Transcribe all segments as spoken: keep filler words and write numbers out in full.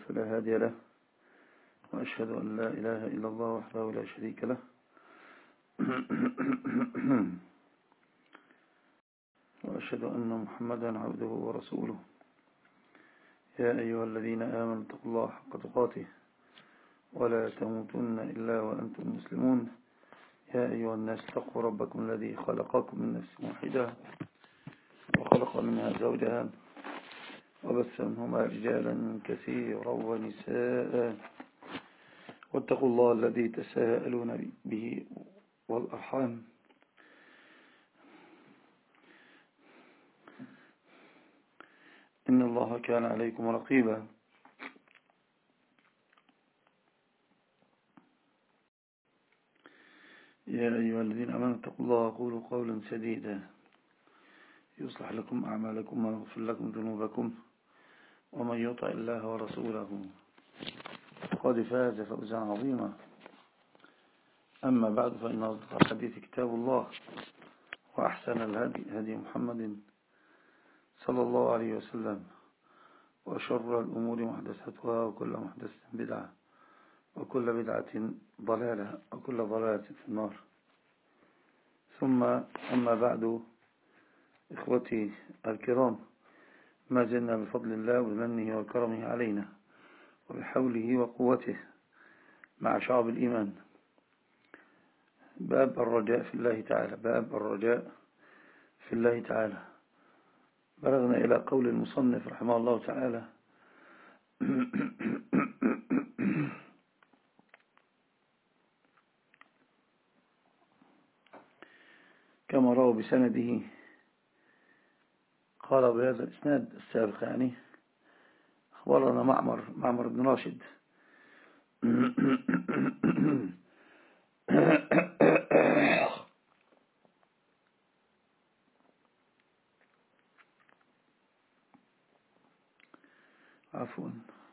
فلا هادي له، وأشهد أن لا إله إلا الله وحده لا شريك له وأشهد أن محمدا عبده ورسوله. يا أيها الذين آمنوا اتقوا الله حق تقاته ولا تموتن إلا وأنتم مسلمون. يا أيها الناس اتقوا ربكم الذي خلقكم من نفس واحدة وخلق منها زوجها وبث منهما رجالا كثيرا ونساء، واتقوا الله الذي تساءلون به والأرحام إن الله كان عليكم رقيبا. يا أيها الذين آمنوا اتقوا الله وقولوا قولا سديدا يصلح لكم أعمالكم ويغفر لكم ذنوبكم، ومن يطع الله ورسوله فقد فاز فوزا عظيما. أما بعد، فإن أصدق الحديث كتاب الله، وأحسن الهدي هدي محمد صلى الله عليه وسلم، وشر الأمور محدثاتها، وكل محدثة بدعة، وكل بدعة ضلالة، وكل ضلالة في النار. ثم أما بعد، إخوتي الكرام، ما زلنا بفضل الله وبمنه وكرمه علينا وبحوله وقوته مع شعب الإيمان، باب الرجاء في الله تعالى. باب الرجاء في الله تعالى. بلغنا إلى قول المصنف رحمه الله تعالى: كما روى بسنده، قال بهذا الإسناد السابق، يعني أخبرنا معمر معمر بن راشد عفوا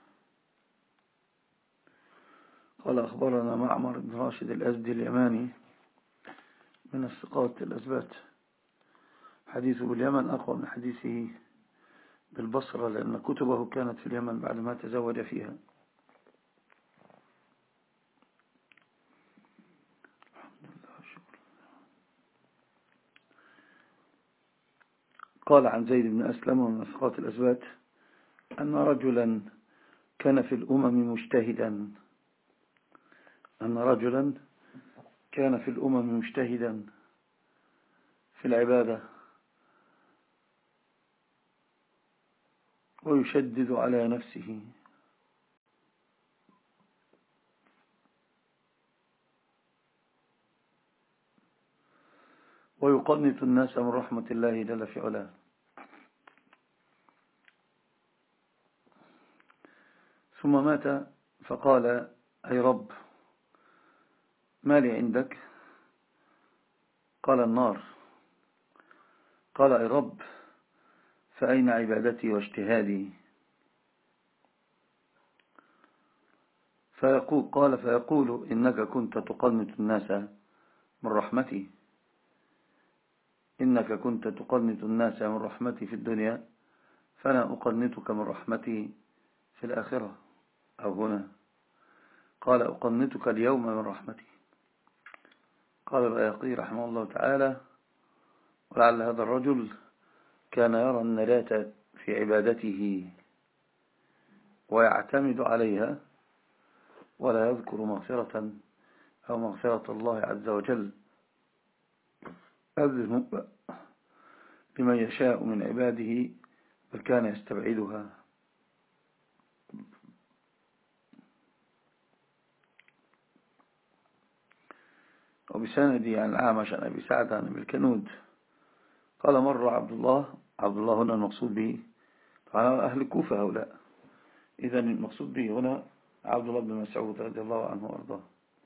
قال أخبرنا معمر بن راشد الأزدي اليماني من الثقات الأثبات. حديثه باليمن أقوى من حديثه بالبصرة، لأن كتبه كانت في اليمن بعد ما تزوج فيها. قال عن زيد بن أسلم ومن الثقات الأثبات أن رجلا كان في الأمم مجتهدا أن رجلا كان في الأمم مجتهدا في العبادة، ويشدد على نفسه، ويقنط الناس من رحمة الله جل في علاه. ثم مات فقال: أي رب، ما لي عندك؟ قال: النار. قال: أي رب، فأين عبادتي واجتهادي؟ فيقول قال فيقول: إنك كنت تقنط الناس من رحمتي إنك كنت تقنط الناس من رحمتي في الدنيا، فأنا أقنطك من رحمتي في الآخرة أو هنا. قال: أقنطك اليوم من رحمتي. قال البيهقي رحمه الله تعالى: ولعل هذا الرجل كان يرى النجاة في عبادته ويعتمد عليها، ولا يذكر مغفرة أو مغفرة الله عز وجل أذن لمن يشاء من عباده، بل كان يستبعدها. وبسندي عن الأعمش عن أبي سعد عن أبي الكنود قال: مر عبد الله عبد الله هنا المقصود به على أهل الكوفة هؤلاء، إذن المقصود به هنا عبد الله بن مسعود رضي الله عنه وأرضاه،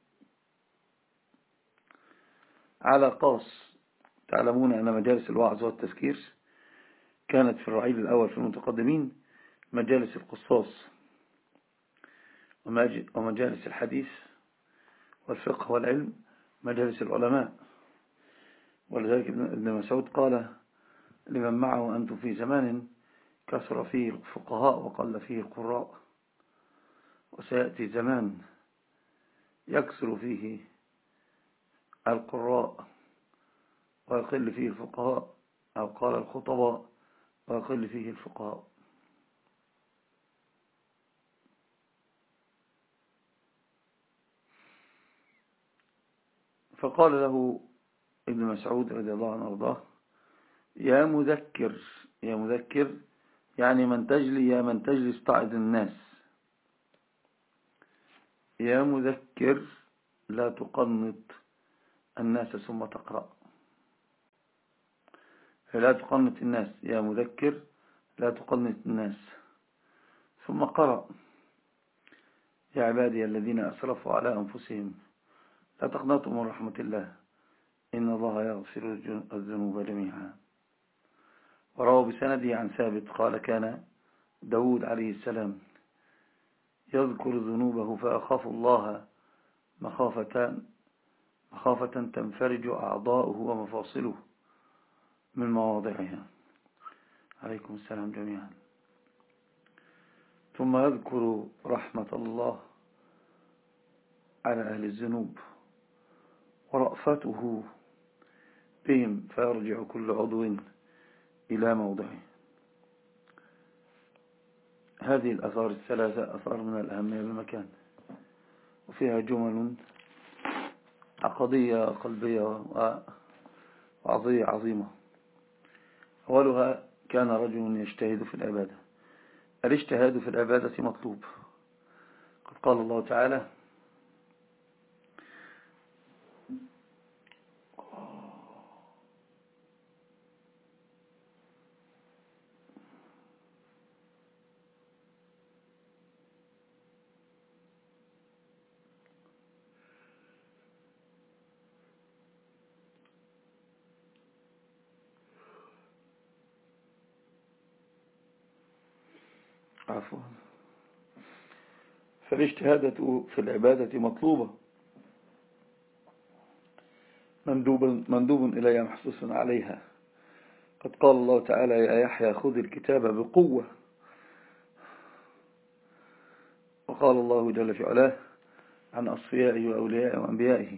على قاص. تعلمون أن مجالس الوعظ والتذكير كانت في الرعيل الأول في المتقدمين مجالس القصاص، ومجالس الحديث والفقه والعلم مجالس العلماء. ولذلك ابن مسعود قال لمن معه: أنتم في زمان كثر فيه الفقهاء وقل فيه القراء. وسيأتي زمان يكثر فيه القراء ويقل فيه الفقهاء، أو قال الخطباء ويقل فيه الفقهاء. فقال له ابن مسعود رضي الله عنه وارضاه: يا مذكر، يا مذكر يعني من تجلي، يا من تجلس تعظ الناس، يا مذكر لا تقنط الناس ثم تقرأ. لا تقنط الناس، يا مذكر لا تقنط الناس، ثم قرأ: يا عبادي الذين أسرفوا على أنفسهم لا تقنطوا من رحمة الله إن الله يغفر الذنوب جميعا. وروى بسنده عن ثابت قال: كان داود عليه السلام يذكر ذنوبه فأخاف الله مخافة مخافة تنفرج أعضاؤه ومفاصله من مواضعها. عليكم السلام جميعا. ثم يذكر رحمة الله على أهل الذنوب ورأفته بهم فيرجع كل عضو إلى موضعه. هذه الأثار الثلاثة أثار من الأهمية بالمكان، وفيها جمل عقدية قلبية وعظية عظيمة. أولها: كان رجل يجتهد في العبادة. الاجتهاد في العبادة مطلوب. قد قال الله تعالى: عفوا فالاجتهاد في العبادة مطلوبة، مندوب, مندوب إليها محسوس عليها. قد قال الله تعالى: يا يحيى خذ الكتاب بقوة. وقال الله جل في علاه عن أصفيائه وأوليائه وأنبيائه: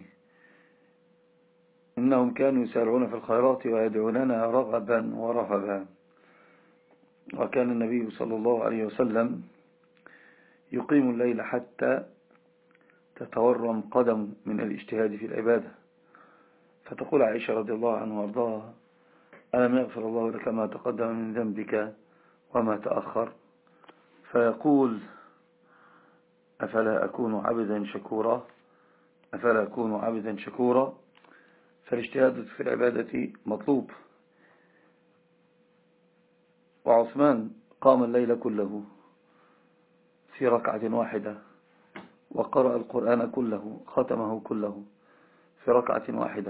إنهم كانوا يسارعون في الخيرات ويدعوننا رغبا ورهبا. وكان النبي صلى الله عليه وسلم يقيم الليل حتى تتورم قدم من الاجتهاد في العبادة. فتقول عائشة رضي الله عنها وارضاها: ألم يغفر الله لك ما تقدم من ذنبك وما تأخر؟ فيقول: أفلا أكون عبدا شكورا أفلا أكون عبدا شكورا. فالاجتهاد في العبادة مطلوب. وعثمان قام الليل كله في ركعة واحدة، وقرأ القرآن كله، ختمه كله في ركعة واحدة.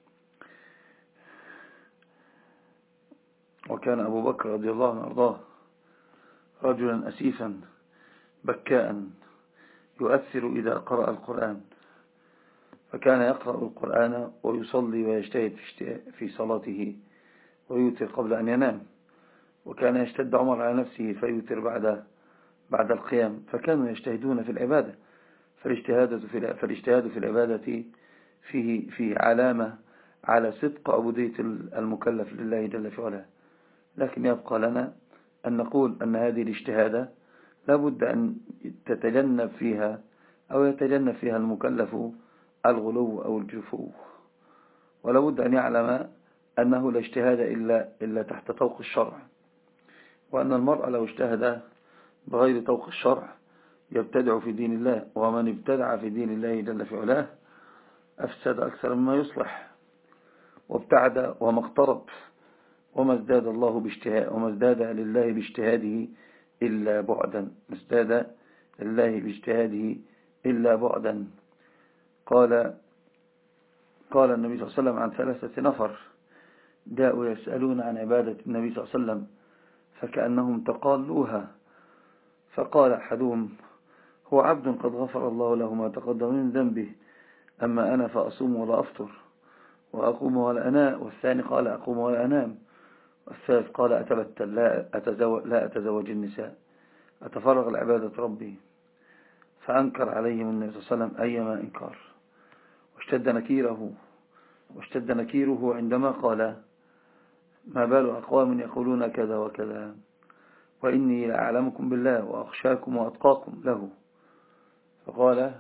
وكان أبو بكر رضي الله عنه وارضاه رجلا أسيفا بكاء يؤثر إذا قرأ القرآن، فكان يقرأ القرآن ويصلي ويجتهد في صلاته ويوتر قبل أن ينام. وكان يشتد عمر على نفسه فيوتر بعد بعد القيام. فكانوا يجتهدون في العبادة. فالاجتهاد في فالاجتهاد في العبادة فيه فيه علامة على صدق عبودية المكلف لله جل في علاه. لكن يبقى لنا أن نقول أن هذه الاجتهاد لابد أن تتجنب فيها أو يتجنب فيها المكلف الغلو أو الجفو، ولابد أن يعلم أنه لا اجتهاد إلا, إلا تحت طوق الشرع، وأن المرء لو اجتهد بغير طوق الشرع يبتدع في دين الله، ومن ابتدع في دين الله جل في علاه أفسد أكثر مما يصلح، وابتعد وما اقترب، وما ازداد الله باجتهاد وما ازداد لله باجتهاده إلا بعدا ما ازداد لله باجتهاده إلا بعدا. قال قال النبي صلى الله عليه وسلم عن ثلاثة نفر جاءوا يسألون عن عبادة النبي صلى الله عليه وسلم فكأنهم تقالوها، فقال أحدهم: هو عبد قد غفر الله له ما تقدم من ذنبه، أما أنا فأصوم ولا أفطر وأقوم ولا أنام. والثاني قال: أقوم ولا أنام. والثالث قال: أتبتل لا أتزوج, لا أتزوج النساء، أتفرغ لعبادة ربي. فأنكر عليهم النبي صلى الله عليه وسلم أيما إنكار، واشتد نكيره واشتد نكيره عندما قال: ما بال أقوام يقولون كذا وكذا وإني لأعلمكم بالله وأخشاكم وأتقاكم له. فقال: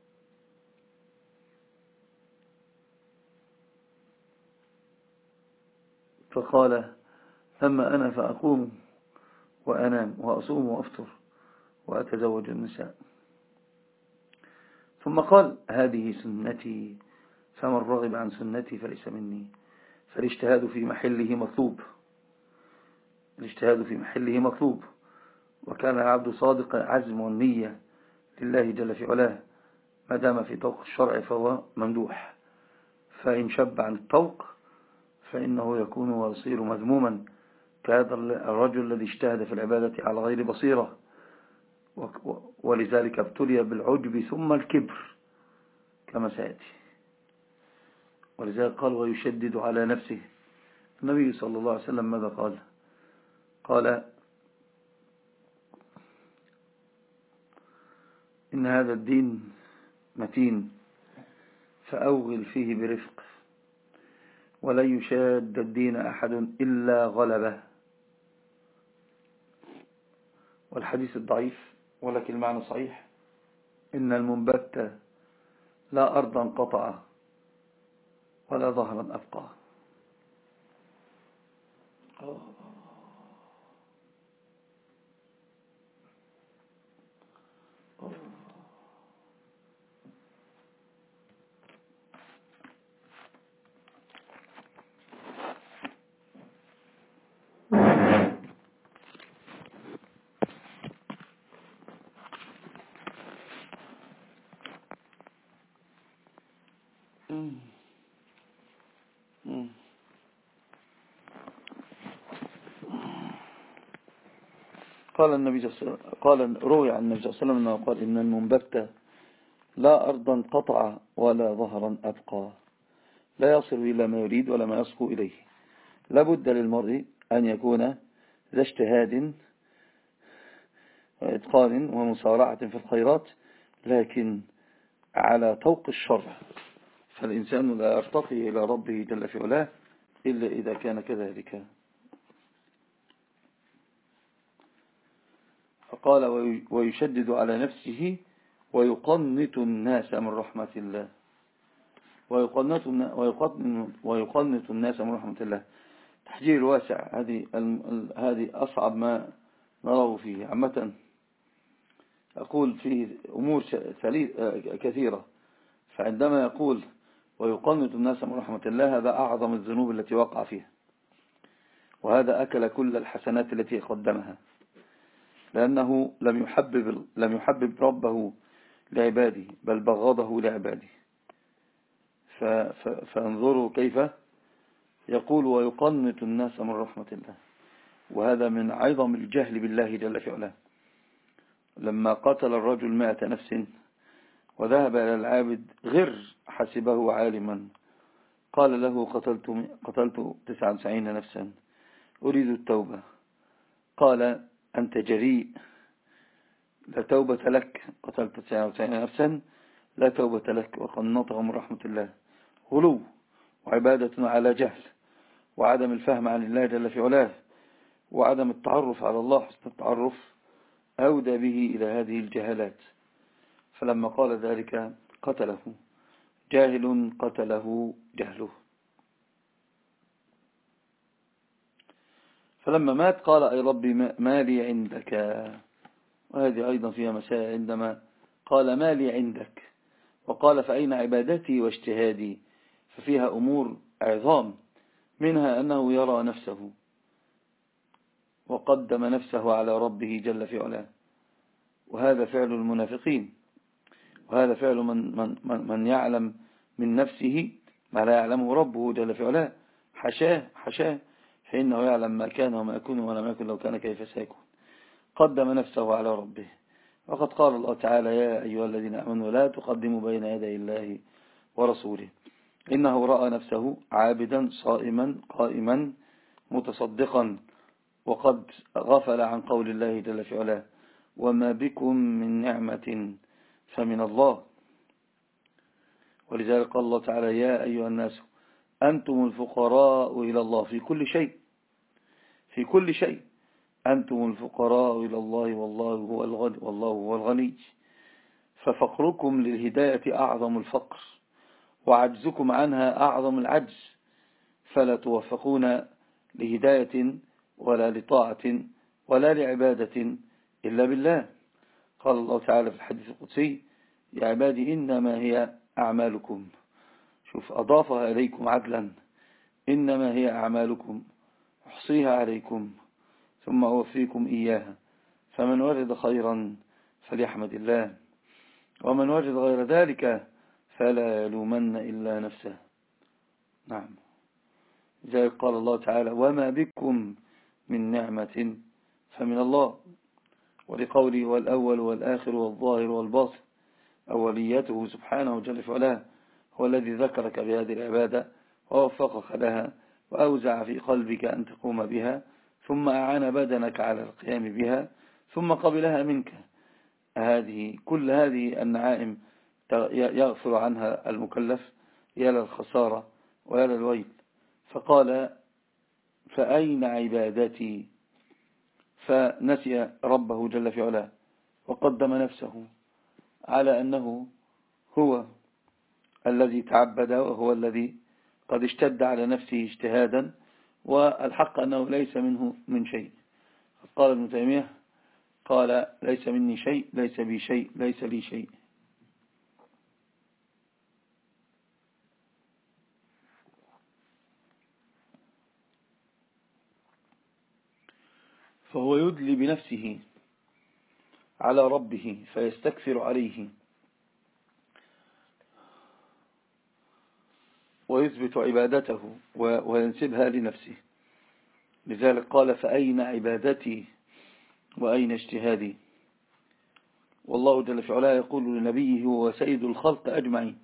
فقال أما أنا فأقوم وأنام وأصوم وأفطر وأتزوج النساء. ثم قال: هذه سنتي فمن رغب عن سنتي فليس مني. فالاجتهاد في محله مطلوب، الاجتهاد في محله مطلوب. وكان العبد صادق عزم والنية لله جل في علاه ما دام في طوق الشرع فهو ممدوح، فإن شب عن الطوق فإنه يكون ويصير مذموما كهذا الرجل الذي اجتهد في العبادة على غير بصيرة، ولذلك ابتلي بالعجب ثم الكبر كما سيأتي. ولذلك قال: ويشدد على نفسه. النبي صلى الله عليه وسلم ماذا قال؟ قال: إن هذا الدين متين فأوغل فيه برفق، ولن يشاد الدين أحد إلا غلبه. والحديث الضعيف ولكن المعنى صحيح: إن المنبت لا أرضا قطع ولا ظهرا أبقى. قال النبي صلى الله عليه وسلم، قال روي عن النبي صلى الله عليه وسلم أنه قال: إن المنبت لا أرضا قطع ولا ظهرا أبقى، لا يصل إلى ما يريد ولا ما يصفو إليه. لابد للمرء أن يكون ذا اجتهاد وإتقان ومسارعة في الخيرات، لكن على طوق الشرع. فالإنسان لا يرتقي إلى ربه جل في علاه إلا إذا كان كذلك. فقال: ويشدد على نفسه ويقنط الناس من رحمة الله. ويقنط ويقنط الناس من رحمة الله. تحجير واسع. هذه هذه أصعب ما نراه فيه عامة. أقول فيه أمور كثيرة. فعندما يقول ويقنط الناس من رحمة الله، هذا أعظم الذنوب التي وقع فيها، وهذا أكل كل الحسنات التي قدمها، لأنه لم يحبب لم يحبب ربه لعباده بل بغضه لعباده. فانظروا كيف يقول ويقنط الناس من رحمة الله، وهذا من عظم الجهل بالله جل في علاه. لما قتل الرجل مائة نفس وذهب إلى العابد غر حسبه عالما، قال له: قتلت, قتلت تسعة وتسعين نفسا أريد التوبة. قال: أنت جريء، لا توبة لك، قتلت تسعة وتسعين نفسا لا توبة لك. وقنطه من رحمة الله غلو وعبادة على جهل وعدم الفهم عن الله جل في علاه وعدم التعرف على الله حسن التعرف أودى به إلى هذه الجهالات. فلما قال ذلك قتله جاهل، قتله جهله. فلما مات قال: أي ربي ما لي عندك. وهذه أيضا فيها مسائل. عندما قال ما لي عندك وقال فأين عبادتي واجتهادي، ففيها أمور عظام، منها أنه يرى نفسه وقدم نفسه على ربه جل في علاه، وهذا فعل المنافقين، وهذا فعل من, من, من, من يعلم من نفسه ما لا يعلمه ربه جل في علاه. حشاه حشاه فإنه يعلم ما كان وما يكون ولم يكن لو كان كيف سيكون. قدم نفسه على ربه. وقد قال الله تعالى: يا أيها الذين آمنوا لا تقدموا بين يدي الله ورسوله. إنه رأى نفسه عابدا صائما قائما متصدقا، وقد غفل عن قول الله جل في علاه: وما بكم من نعمة فمن الله. ولذلك قال الله تعالى يا أيها الناس أنتم الفقراء إلى الله في كل شيء، في كل شيء أنتم الفقراء إلى الله والله هو الغني, والله هو الغني. ففقركم للهداية أعظم الفقر، وعجزكم عنها أعظم العجز، فلا توفقون لهداية ولا لطاعة ولا لعبادة إلا بالله. قال الله تعالى في الحديث القدسي يا عبادي إنما هي أعمالكم، شوف أضافها إليكم عدلا، إنما هي أعمالكم أحصيها عليكم ثم أوفيكم إياها، فمن وجد خيرا فليحمد الله، ومن وجد غير ذلك فلا يلومن إلا نفسه. نعم، زي قال الله تعالى وما بكم من نعمة فمن الله. ولقوله والأول والآخر والظاهر والباطن، أوليته سبحانه وجل فعلا هو الذي ذكرك بهذه العبادة ووفقك لها وأوزع في قلبك أن تقوم بها، ثم أعان بدنك على القيام بها، ثم قبلها منك. هذه كل هذه النعائم يغفر عنها المكلف، يا للخسارة ويا للويل. فقال فأين عبادتي، فنسي ربه جل في علاه وقدم نفسه على أنه هو الذي تعبد وهو الذي قد اشتد على نفسه اجتهادا، والحق أنه ليس منه من شيء. قال ابن تيمية قال ليس مني شيء، ليس بي شيء، ليس لي شيء. فهو يدلي بنفسه على ربه فيستكثر عليه ويثبت عبادته وينسبها لنفسه. لذلك قال فأين عبادتي وأين اجتهادي. والله جل في علاه يقول لنبيه هو سيد الخلق أجمعين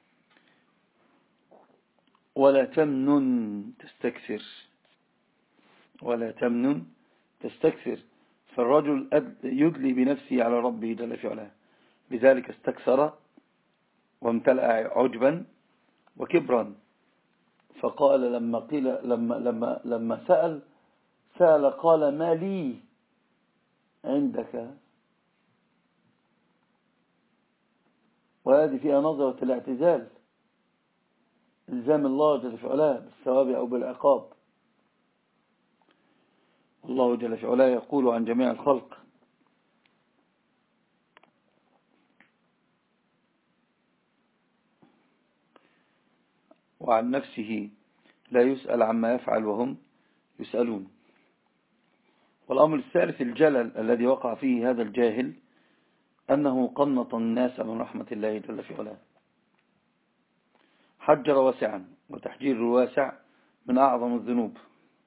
ولا تمنن تستكثر، ولا تمنن تستكثر. فالرجل يدلي بنفسه على ربه جل في علاه، لذلك استكثر وامتلأ عجبا وكبرا. فقال لما قيل لما لما لما سأل سأل قال ما لي عندك، وهذه فيها نظرة الاعتزال، إلزام الله جل في علاه بالثواب أو بالعقاب. الله جل في علاه يقول عن جميع الخلق وعن نفسه لا يسأل عما يفعل وهم يسألون. والأمر الثالث الجلل الذي وقع فيه هذا الجاهل أنه قنط الناس من رحمة الله جل في علاه. حجر واسعا، وتحجير الواسع من أعظم الذنوب،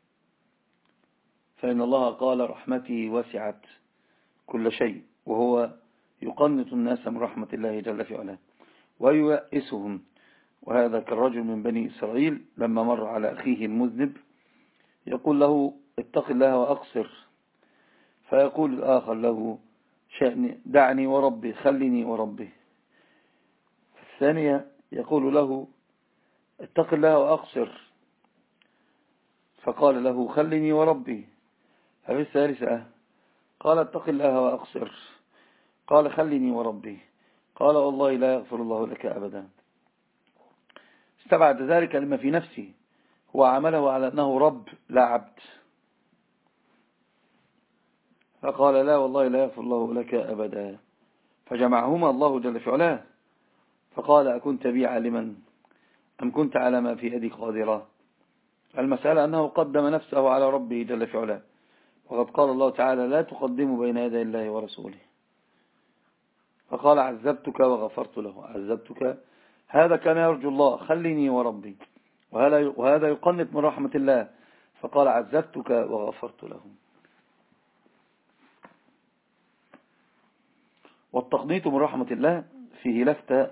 فإن الله قال رحمتي وسعت كل شيء، وهو يقنط الناس من رحمة الله جل في علاه وييأسهم. وهذا كالرجل من بني إسرائيل لما مر على أخيه المذنب يقول له اتق الله وأقصر، فيقول الآخر له شأني دعني وربي، خلني وربي. الثانية يقول له اتق الله وأقصر، فقال له خلني وربي. ففي الثالثة قال اتق الله وأقصر، قال خلني وربي، قال والله لا يغفر الله لك أبدا. استبعد ذلك لما في نفسه، هو عمله على أنه رب لا عبد، فقال لا والله لا يغفر الله لك أبدا. فجمعهما الله جل في علاه فقال أكنت بي عالما أم كنت على ما في يدي قادرا. المسألة أنه قدم نفسه على ربه جل في علاه، وقد قال الله تعالى لا تقدموا بين يدي الله ورسوله. فقال عذبتك وغفرت له، عذبتك هذا كان يرجو الله خلني وربي، وهذا يقنط من رحمة الله، فقال عذبتك وغفرت له. والتقنيط من رحمة الله فيه لفتة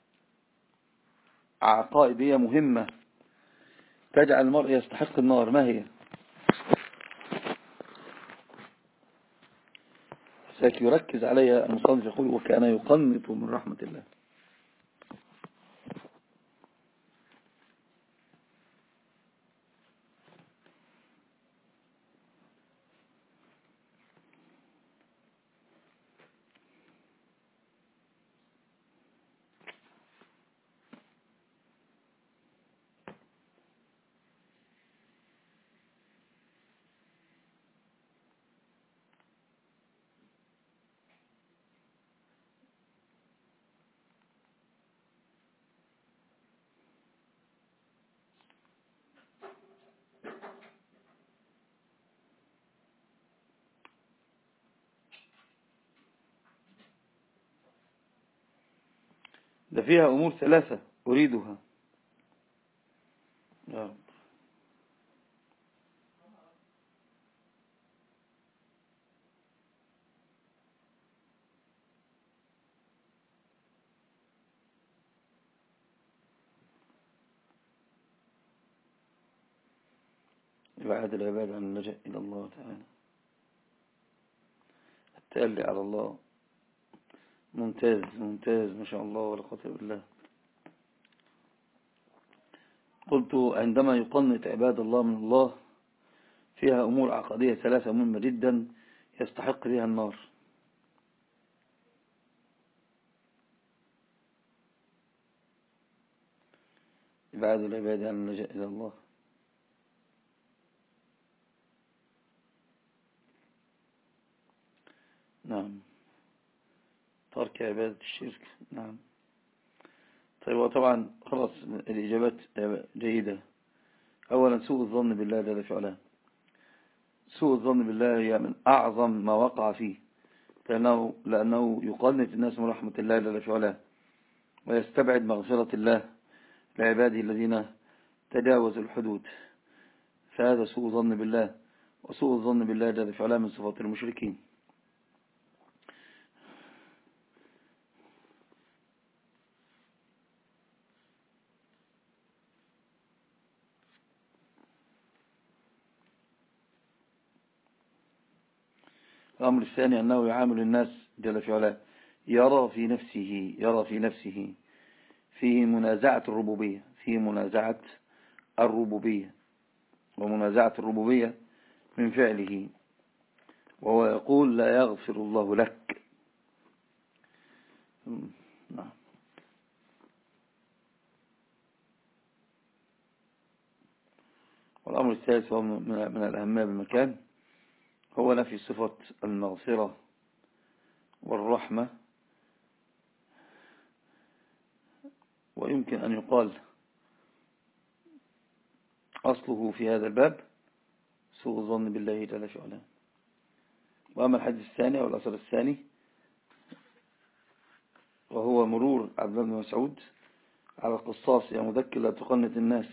عقائدية مهمة تجعل المرء يستحق النار. ما هي؟ لكن يركز عليها المصنف يقول وكان يقنط من رحمة الله. ده فيها أمور ثلاثة أريدها يا رب. يبعد العباد عن اللجأ إلى الله تعالى، التألي على الله. ممتاز ممتاز ما شاء الله ولا قوة إلا بالله. قلت عندما يقنط عباد الله من الله فيها أمور عقدية ثلاثة مهمة جدا يستحق بها النار. إبعاد العباد عن اللجأ إلى الله، نعم، ترك عبادة الشرك، نعم. طيب وطبعا خلاص الإجابات جيدة. أولا سوء الظن بالله جل في علاه. سوء الظن بالله هي من أعظم ما وقع فيه، لأنه, لأنه يقنط الناس من رحمة الله جل في علاه ويستبعد مغفرة الله لعباده الذين تجاوزوا الحدود، فهذا سوء ظن بالله. وسوء الظن بالله جل في علاه من صفات المشركين. الأمر الثاني أنه يعامل الناس جل في علاه يرى في نفسه يرى في نفسه فيه منازعة الربوبية فيه منازعة الربوبية ومنازعة الربوبية من فعله، وهو يقول لا يغفر الله لك. نعم. والأمر الثالث هو من الأهمية بمكان، هو نفي صفة المغفرة والرحمة. ويمكن أن يقال أصله في هذا الباب سوء الظن بالله جل في علاه. وأما الحديث الثاني أو الأثر الثاني وهو مرور عبد الله بن مسعود على القصاص يا مذكر لا تقنط الناس،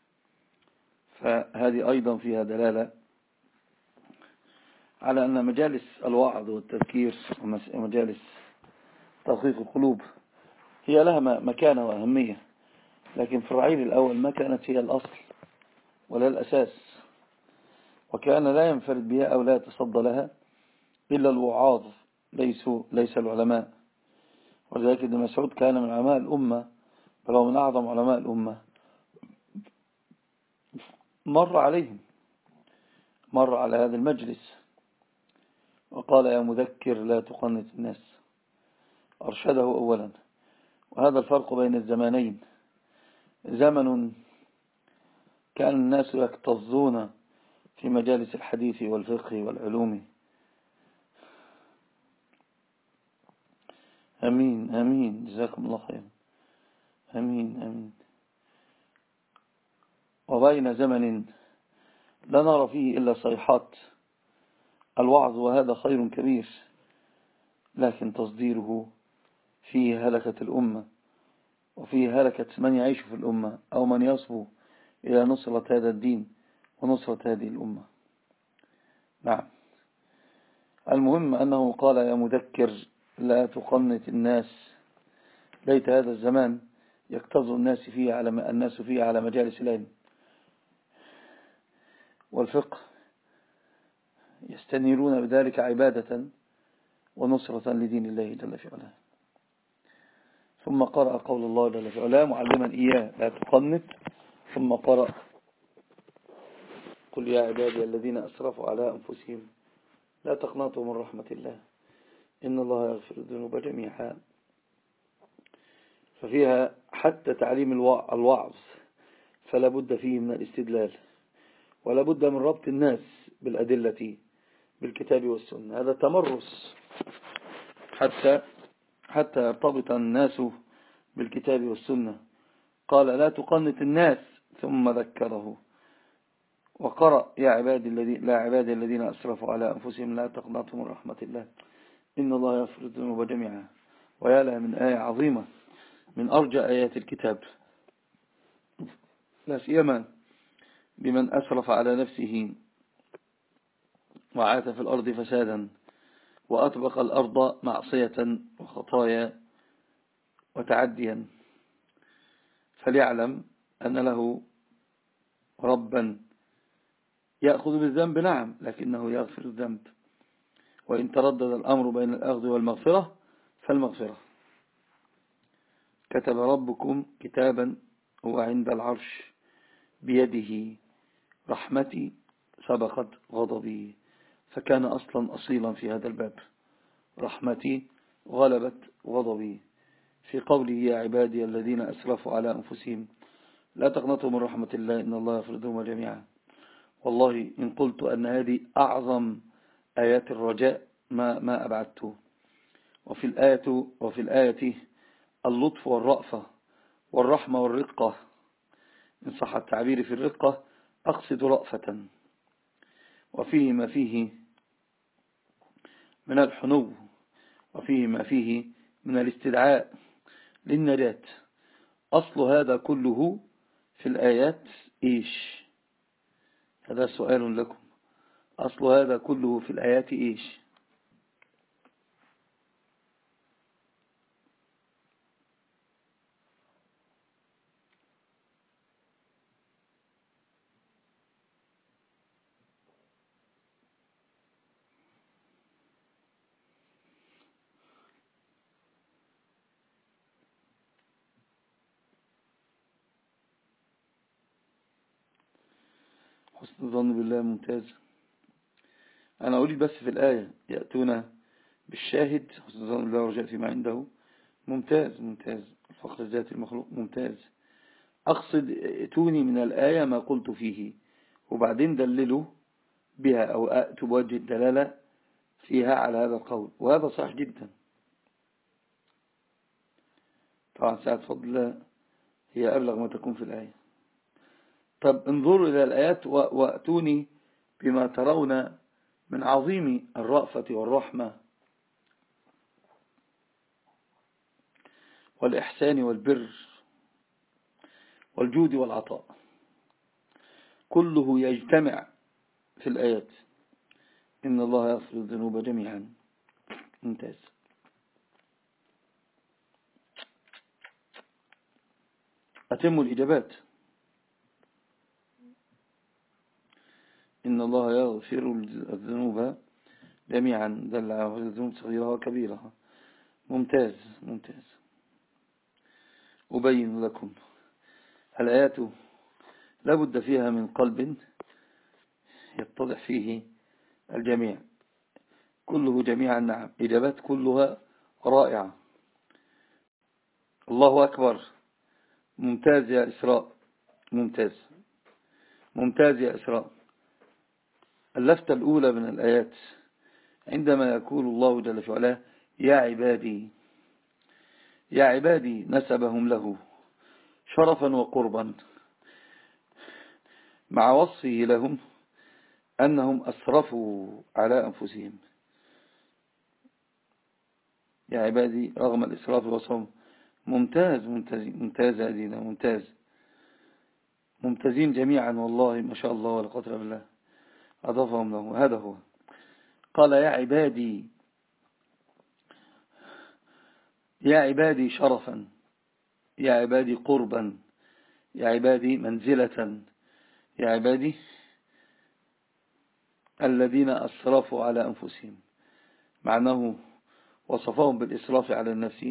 فهذه أيضا فيها دلالة على أن مجالس الوعظ والتذكير ومجالس ترقيق القلوب هي لها مكانة وأهمية، لكن في الرعيل الأول ما كانت هي الأصل ولا الأساس، وكان لا ينفرد بها أو لا يتصدى لها إلا الوعاظ ليسوا ليس العلماء. ولذلك ابن مسعود كان من علماء الأمة، بل هو من أعظم علماء الأمة. مر عليهم مر على هذا المجلس وقال يا مذكر لا تقنط الناس، أرشده أولا. وهذا الفرق بين الزمانين، زمن كان الناس يكتظون في مجالس الحديث والفقه والعلوم. أمين أمين جزاكم الله خير. أمين أمين. وبين زمن لا نرى فيه إلا صيحات الوعظ، وهذا خير كبير، لكن تصديره فيه هلكة الأمة وفيه هلكة من يعيش في الأمة أو من يصبو إلى نصرة هذا الدين ونصرة هذه الأمة. نعم. المهم أنه قال يا مذكر لا تقنط الناس. ليت هذا الزمان يكتظ الناس فيه على الناس فيه على مجالس العلم والفقه، يستنيرون بذلك عبادة ونصرة لدين الله جل في علاه. ثم قرأ قول الله جل في علاه معلما إياه لا تقنط، ثم قرأ قل يا عبادي الذين أسرفوا على أنفسهم لا تقنطوا من رحمة الله إن الله يغفر الذنوب جميعا. ففيها حتى تعليم الوعظ فلا بد فيه من الاستدلال، ولا بد من ربط الناس بالأدلة بالكتاب والسنة. هذا تمرس حتى حتى يرتبط الناس بالكتاب والسنة. قال لا تقنط الناس ثم ذكره وقرأ يا عبادي الذين لا عبادي الذين أسرفوا على أنفسهم لا تقنطوا من رحمة الله إن الله يغفر الذنوب جميعا. ويا لها من آية عظيمة من أرجى آيات الكتاب، لا سيما بمن أسرف على نفسه وعاث في الأرض فسادا وأطبق الأرض معصية وخطايا وتعديا، فليعلم أن له ربا يأخذ بالذنب نعم، لكنه يغفر الذنب. وإن تردد الأمر بين الأخذ والمغفرة فالمغفرة. كتب ربكم كتابا هو عند العرش بيده رحمتي سبقت غضبي، فكان أصلا أصيلا في هذا الباب. رحمتي غلبت غضبي في قوله يا عبادي الذين أسرفوا على أنفسهم لا تقنطوا من رحمة الله إن الله يغفر الذنوب جميعا. والله إن قلت أن هذه أعظم آيات الرجاء ما ما أبعدته. وفي الآية وفي الآية اللطف والرأفة والرحمة والرقة، إن صح التعبير في الرقة أقصد رأفة، وفيه ما فيه من الحنو، وفيه ما فيه من الاستدعاء للنجاة. أصل هذا كله في الآيات إيش؟ هذا سؤال لكم. أصل هذا كله في الآيات إيش؟ حسن الظن بالله ممتاز. أنا أريد بس في الآية يأتون بالشاهد حسن الظن بالله ورجاء فيما عنده ممتاز ممتاز. الفقر الذاتي المخلوق ممتاز. أقصد ائتوني من الآية ما قلت فيه وبعدين دللوا بها أو أأتوا بوجه الدلالة فيها على هذا القول، وهذا صح جدا. طبعا ساعة فضل هي أبلغ ما تكون في الآية. طب انظروا إلى الآيات وأتوني بما ترون من عظيم الرأفة والرحمة والإحسان والبر والجود والعطاء، كله يجتمع في الآيات. إن الله يغفر الذنوب جميعا. ممتاز. أتم الإجابات. إن الله يغفر الذنوب جميعا دل على الذنوب صغيرها وكبيرها. ممتاز ممتاز. أبين لكم الآيات لابد فيها من قلب يتضح فيه الجميع، كله جميعا نعم. إجابات كلها رائعة. الله أكبر. ممتاز يا إسراء. ممتاز ممتاز يا إسراء. اللفتة الأولى من الآيات عندما يقول الله جل وعلا يا عبادي، يا عبادي نسبهم له شرفا وقربا مع وصفه لهم أنهم أسرفوا على أنفسهم. يا عبادي رغم الإسراف والصوم. ممتاز ممتاز ممتاز يا دينا. ممتاز ممتازين جميعا والله ما شاء الله ولا قدر بالله. أضافهم له. هذا هو. قال يا عبادي، يا عبادي شرفا، يا عبادي قربا، يا عبادي منزلة، يا عبادي الذين أسرفوا على أنفسهم. معناه وصفهم بالإسراف على النفس،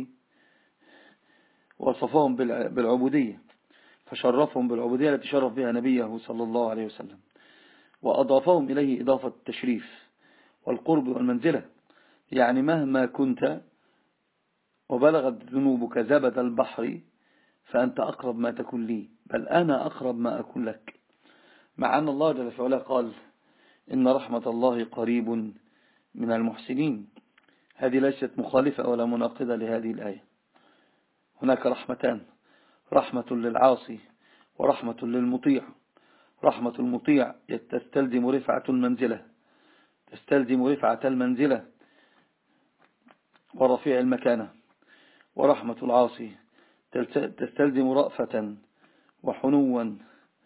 وصفهم بالعبودية، فشرفهم بالعبودية التي شرف بها نبيه صلى الله عليه وسلم، وأضافهم إليه إضافة التشريف والقرب والمنزلة. يعني مهما كنت وبلغت ذنوبك زبد البحر فأنت أقرب ما تكون لي، بل أنا أقرب ما أكون لك. مع أن الله جل وعلا قال إن رحمة الله قريب من المحسنين. هذه ليست مخالفة ولا مناقضة لهذه الآية. هناك رحمتان، رحمة للعاصي ورحمة للمطيع. رحمة المطيع تستلزم رفعة المنزلة، تستلزم رفعة المنزلة ورفيع المكانة. ورحمة العاصي تستلزم رأفة وحنوا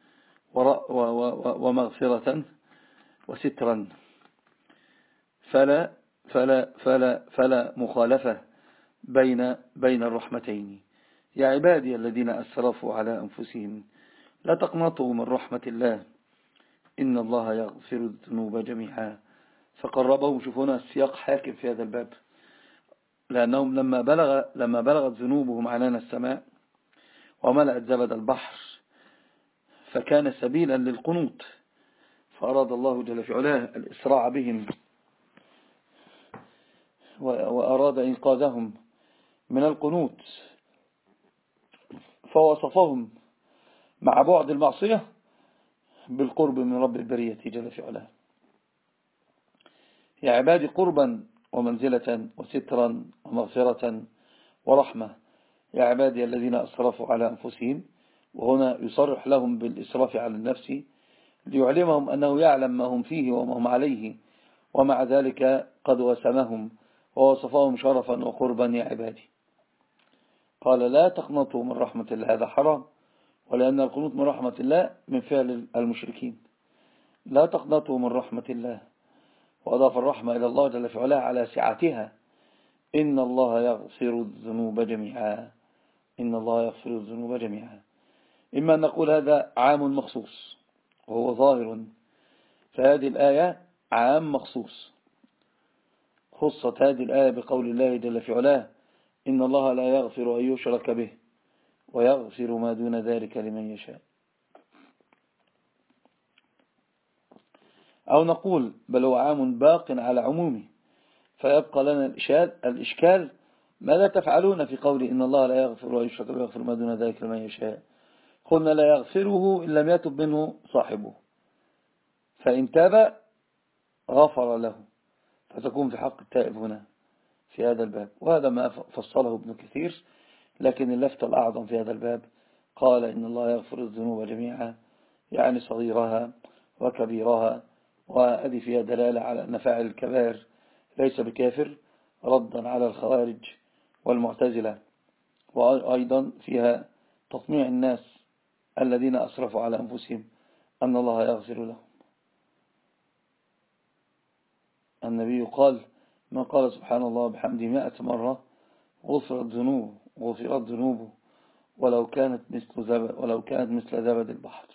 ومغفرة وسترا. فلا فلا فلا فلا مخالفة بين بين الرحمتين. يا عبادي الذين أسرفوا على أنفسهم لا تقنطوا من رحمة الله إن الله يغفر الذنوب جميعا. فقربهم، شوفونا السياق حاكم في هذا الباب، لأنهم لما بلغ لما بلغت ذنوبهم عنان السماء وملأت زبد البحر فكان سبيلا للقنوط، فأراد الله جل في علاه الإسراع بهم وأراد إنقاذهم من القنوط، فوصفهم مع بعد المعصية بالقرب من رب البرية جل في علاه. يا عبادي قربا ومنزلة وسترا ومغفرة ورحمة. يا عبادي الذين أسرفوا على أنفسهم، وهنا يصرح لهم بالإسراف على النفس ليعلمهم أنه يعلم ما هم فيه وما هم عليه، ومع ذلك قد وسمهم ووصفهم شرفا وقربا. يا عبادي قال لا تقنطوا من رحمة الله، هذا حرام، ولأن القنوط من رحمة الله من فعل المشركين. لا تقنطوا من رحمة الله، وأضاف الرحمة إلى الله جل في علاه على سعتها. إن الله يغفر الذنوب جميعا، إن الله يغفر الذنوب جميعا. إما أن نقول هذا عام مخصوص وهو ظاهر، فهذه الآية عام مخصوص، خصت هذه الآية بقول الله جل في علاه إن الله لا يغفر أن يشرك به ويغفر ما دون ذلك لمن يشاء. أو نقول بل هو عام باق على عمومه، فيبقى لنا الإشكال, الإشكال ماذا تفعلون في قول إن الله لا يغفر أن يشرك به ويغفر ما دون ذلك لمن يشاء؟ قلنا لا يغفره إن لم يتب منه صاحبه، فإن تاب غفر له، فتكون في حق التائب هنا في هذا الباب. وهذا ما فصله ابن كثير، لكن اللفتة الأعظم في هذا الباب قال إن الله يغفر الذنوب جميعا، يعني صغيرها وكبيرها. وهذه فيها دلالة على أن فاعل الكبائر ليس بكافر، ردا على الخوارج والمعتزلة. وأيضا فيها تطميع الناس الذين أسرفوا على أنفسهم أن الله يغفر لهم. النبي قال ما قال سبحان الله بحمده مئة مرة غفرت ذنوبه غفرت ذنوبه ولو كانت مثل زبد ولو كانت مثل زبد البحر.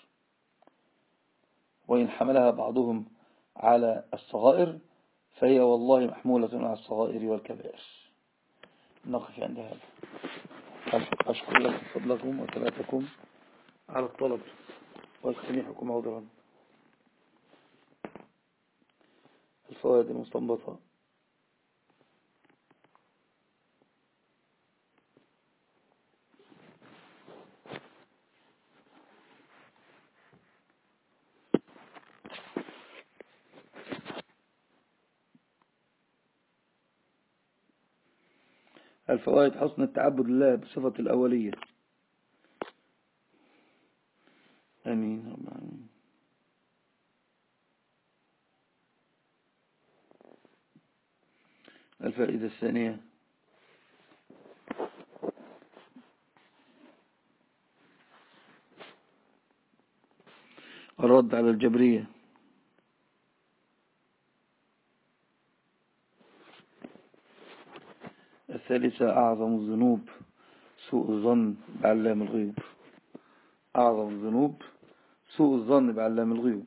وإن حملها بعضهم على الصغائر فهي والله محمولة على الصغائر والكبائر. نقف عند هذا. أشكر لكم فضلكم وثباتكم على الطلب واستميحكم عذرا. الفوائد المستنبطة: الفوائد: حسن التعبد لله بصفة الأولية. آمين. الفائدة الثانية: الرد على الجبرية. الثالثة: أعظم الذنوب سوء الظن بعلام الغيوب. أعظم الذنوب سوء الظن بعلام الغيوب.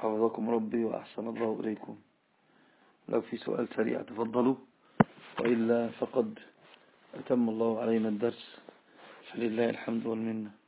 حفظكم ربي وأحسن الله إليكم. لو في سؤال سريع تفضلوا، وإلا فقد أتم الله علينا الدرس، فلله الحمد والمنة.